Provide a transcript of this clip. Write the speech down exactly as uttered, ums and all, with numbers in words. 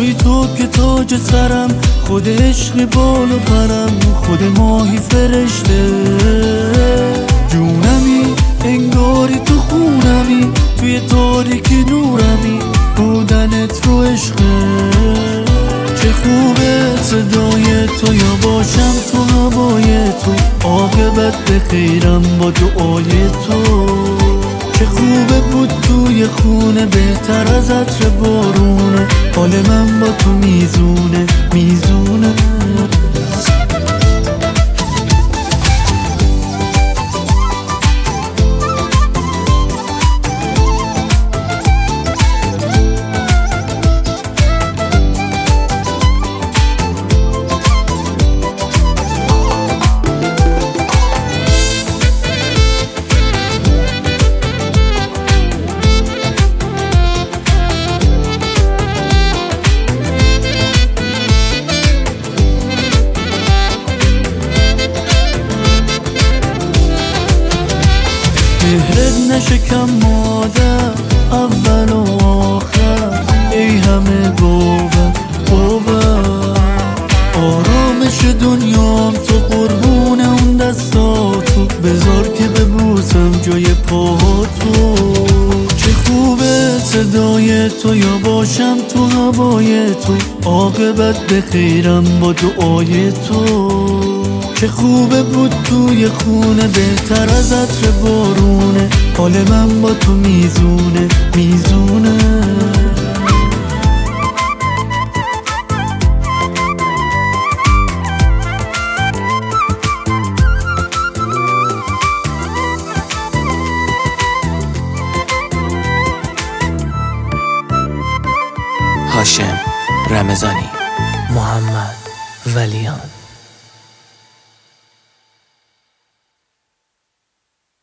باشی تو که تاج سرم، خود عشق بال و پرم، خود ماهی فرشته جونمی، انگاری تو خونمی، توی تاریکی نورمی، بودنت رو عشقه. چه خوبه صدای تو، یا باشم تو هوای تو، عاقبت به خیرم با دعای تو. چه خوبه بود توی خونه، بهتر از عطر بارونه، حال من با تو میزونه میزونه. مهرت نشکم مادر، اول و آخر، ای همه باور باور. آرامش دنیام تو، قربون اون دستاتو، بذار که ببوسم جای پاهاتو. چه خوبه صدای تو، یا باشم تو هوای تو، عاقبت به خیرم با دعای تو. چه خوبه بود توی خونه، بهتر از عطر بارونه، حال من با تو میزونه میزونه. هاشم رمضانی، محمد ولیان.